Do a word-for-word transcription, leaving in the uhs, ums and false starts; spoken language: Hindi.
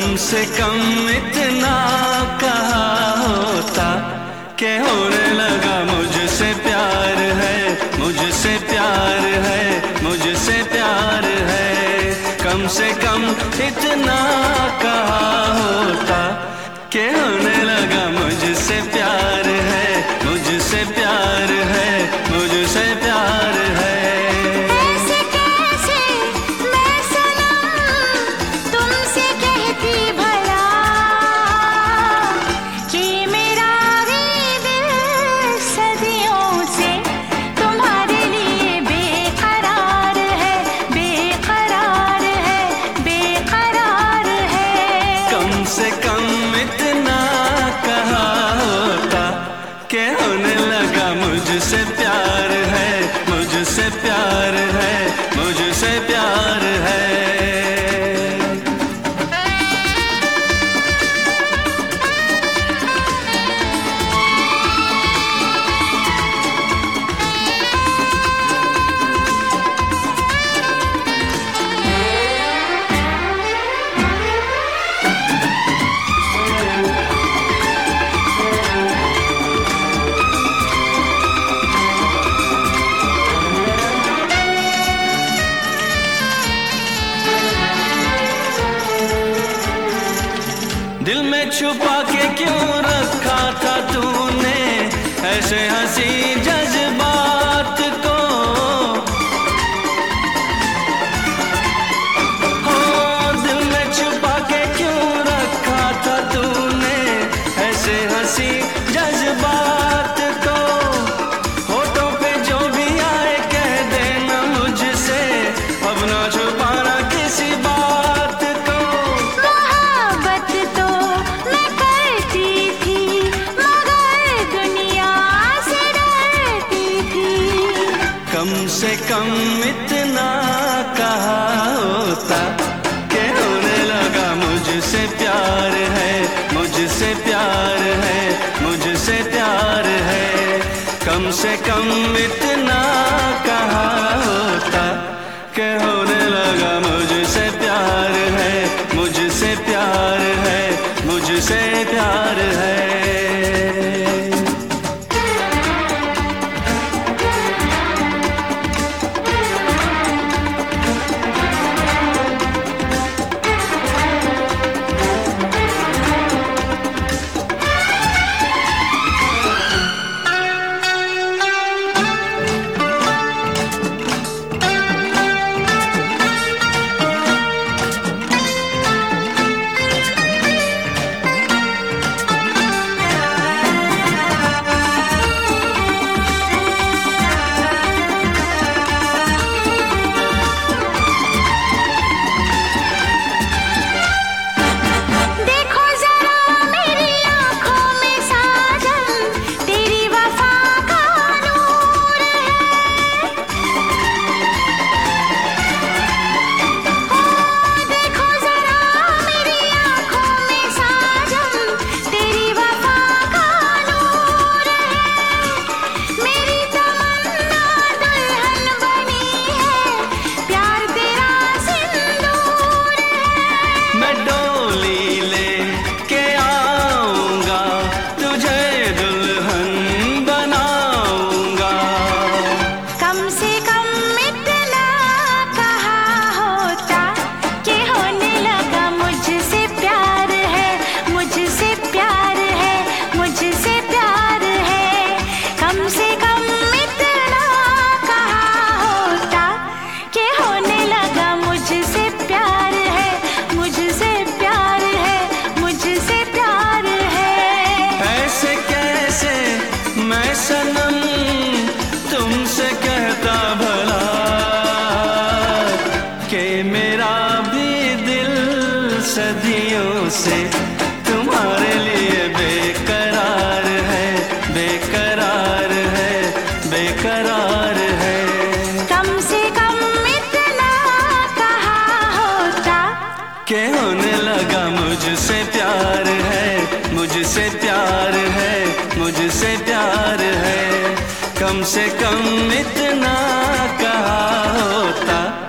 से कम इतना कहा होता कि होने लगा मुझसे प्यार है, मुझसे प्यार है, मुझसे प्यार है। कम से कम इतना कहा होता कि होने लगा मुझसे प्यार है, मुझसे प्यार है, मुझसे प्यार है। मुझसे प्यार है, मुझसे प्यार है, मुझसे प्यार है। दिल में छुपा के क्यों रखा था तूने ऐसे हंसी जज्बात को? हो दिल में छुपा के क्यों रखा था तूने ऐसे हंसी जज्बात को? होठों पे जो भी आए कह देना मुझसे, अब ना छुपाना किसी बात को। कम से कम इतना कहा होता कि होने लगा मुझसे प्यार है, मुझसे प्यार है, मुझसे प्यार है। कम से कम इतना कहा होता कि होने लगा मुझसे प्यार है, मुझसे प्यार है, मुझसे प्यार है। सनम तुमसे कहता भला कि मेरा भी दिल सदियों से तुम्हारे लिए बेकरार है, बेकरार है, बेकरार है। कम से कम इतना कहा होता कि होने लगा मुझसे प्यार है, मुझसे प्यार है, मुझसे प्यार है। कम से कम इतना कहा होता